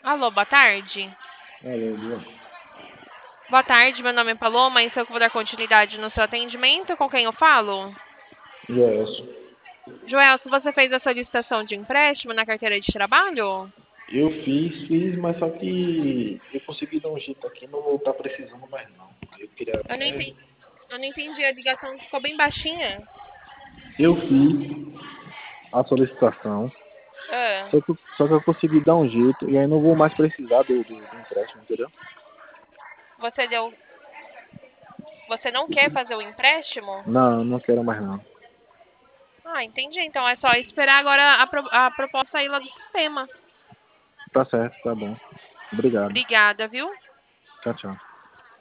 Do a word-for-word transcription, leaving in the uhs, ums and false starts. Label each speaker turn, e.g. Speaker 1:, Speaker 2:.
Speaker 1: Alô, boa tarde.
Speaker 2: Alô, boa.
Speaker 1: Boa tarde, meu nome é Paloma e sou eu que vou dar continuidade no seu atendimento. Com quem eu falo?
Speaker 2: Joelson.
Speaker 1: Joel, se você fez a solicitação de empréstimo na carteira de trabalho?
Speaker 2: Eu fiz, fiz, mas só que eu consegui dar um jeito aqui, não vou estar precisando mais não. Aí eu queria
Speaker 1: Eu não
Speaker 2: até.
Speaker 1: entendi, eu não entendi, a ligação ficou bem baixinha.
Speaker 2: Eu fiz a solicitação,
Speaker 1: Ah,
Speaker 2: só que, só que eu consegui dar um jeito e aí não vou mais precisar do, do, do empréstimo, entendeu?
Speaker 1: você deu. Você não quer fazer o empréstimo?
Speaker 2: Não, não quero mais não.
Speaker 1: Ah, entendi. Então é só esperar agora a, pro- a proposta sair lá do sistema.
Speaker 2: Tá certo, tá bom. Obrigado.
Speaker 1: Obrigada, viu?
Speaker 2: Tchau, tchau.